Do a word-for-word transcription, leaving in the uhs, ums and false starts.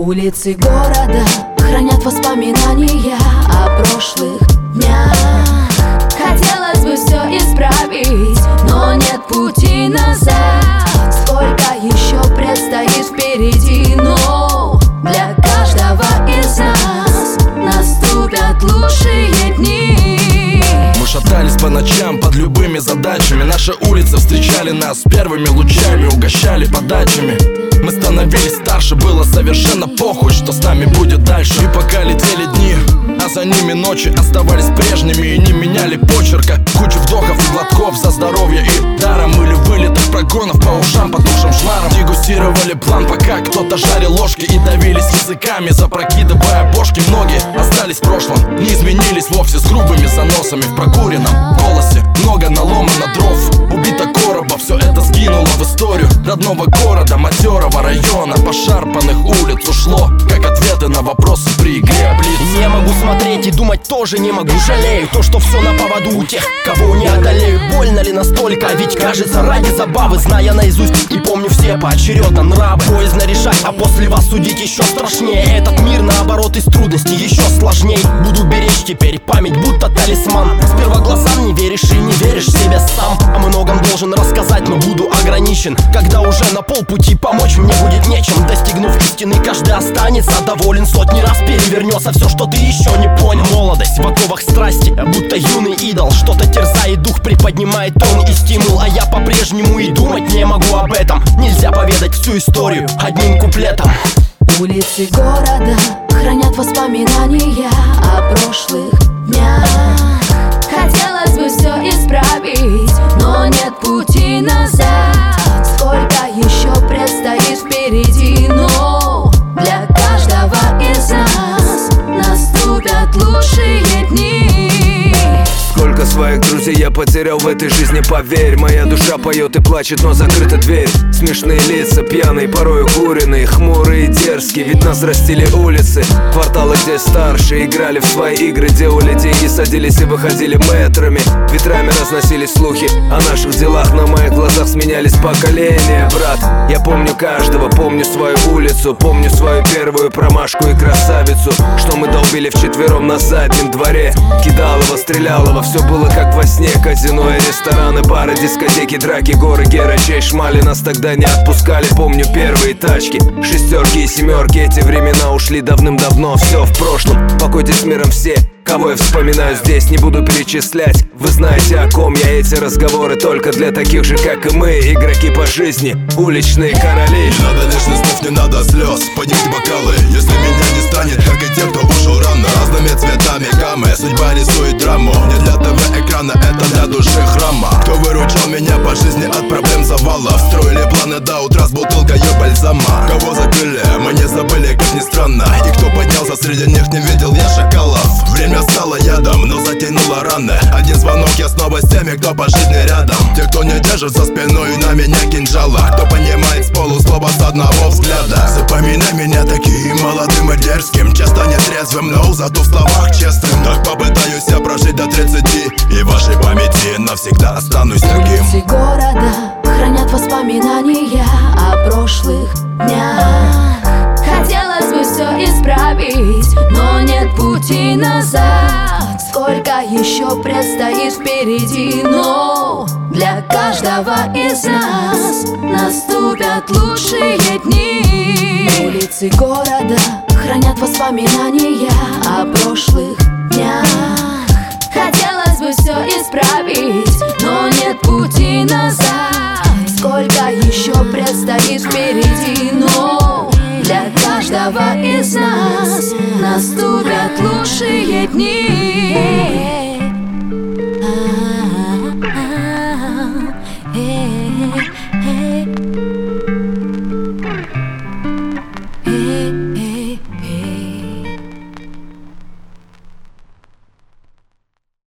Улицы города хранят воспоминания о прошлых днях. Хотелось бы все исправить, но нет пути назад. Сколько еще предстоит впереди, но для каждого из нас наступят лучшие дни. Мы шатались по ночам под любыми задачами. Наши улицы встречали нас первыми лучами, угощали подачами. Мы становились старше, было совершенно похуй, что с нами будет дальше. И пока летели дни, а за ними ночи оставались прежними и не меняли почерка. Кучу вдохов и глотков за здоровье и даром, или вылетов прогонов по ушам потухшим шмаром. Дегустировали план, пока кто-то жарил ложки и давились языками, запрокидывая бошки. Многие остались в прошлом, не изменились вовсе, с грубыми заносами в прокуренном голосе. Много наломано дров, убито короба, все это сгинуло в историю родного города, матерого района, пошарпанных улиц ушло, как ответы на вопросы при игре блиц. Не могу смотреть и думать тоже не могу. Жалею то, что все на поводу у тех, кого не одолею. Больно ли настолько? Ведь кажется, ради забавы, зная наизусть и помню все поочередно нравы. Боязно решать, а после вас судить еще страшнее. Этот мир наоборот из трудностей еще сложней. Буду беречь теперь память, будто талисман. Сперва глазам не веришь и не веришь себе сам. О многом должен рассказать, но буду ограничен. Когда уже на полпути, помочь мне будет нечем. Достигнув истины, каждый останется доволен. Сотни раз перевернется все, что ты еще не понял. Молодость в оковах страсти, будто юный идол. Что-то терзает дух, приподнимает тон и стимул. А я по-прежнему и думать не могу об этом. Нельзя поведать всю историю одним куплетом. Улицы города хранят воспоминания о прошлых днях. Хотелось бы все исправить, но нет пути назад. Сколько еще предстоит впереди, но для каждого из нас наступят лучшие дни. Сколько своих друзей я потерял в этой жизни, поверь. Моя душа поет и плачет, но закрыта дверь. Смешные лица, пьяные, порой укуренные, хмурые и дерзкие, ведь нас растили улицы. Кварталы, где старшие играли в свои игры, делали деньги, садились и выходили мэтрами. Ветрами разносились слухи о наших делах, на моих глазах сменялись поколения. Брат, я помню каждого, помню свою улицу, помню свою первую промашку и красавицу, что мы долбили вчетвером на заднем дворе. Кидалово, Стрелялово, все было как во сне. Казино и рестораны, бары, дискотеки, драки, горы, герачей, шмали. Нас тогда не отпускали, помню первые тачки, шестерки и семерки. Эти времена ушли давным-давно, все в прошлом. Покойтесь с миром все, кого я вспоминаю здесь, не буду перечислять. Вы знаете, о ком я, эти разговоры только для таких же, как и мы. Игроки по жизни, уличные короли. Не надо лишних слов, не надо слез, поднимите бокалы. Если меня не станет, как и те, кто ушел рано. Разными цветами гаммы, судьба рисует драму. Не для ТВ-экрана, это для души храма. Кто выручал меня по жизни от проблем завала? Строили планы до утра с бутылкой бальзама. Кого закрыли, мы не забыли, как ни странно. И кто поднялся, среди них не видел я шакалов. Время стало ядом, но затянуло раны. Один звонок, я снова с теми, кто по жизни рядом. Те, кто не держит за спиной на меня кинжала. Кто понимает с полуслова с одного взгляда. Запоминай меня таким молодым и дерзким, часто нетрезвым, но зато в словах честным. Так попытаюсь я прожить до тридцати, и в вашей памяти навсегда останусь таким. Улицы города хранят воспоминания о прошлых днях. Хотелось бы все исправить, но нет пути назад. Сколько еще предстоит впереди, но для каждого из нас наступят лучшие дни. Улицы города хранят воспоминания о прошлых днях. Хотелось бы все исправить, но нет пути назад. Сколько еще предстоит впереди, но для каждого из нас наступят лучшие дни.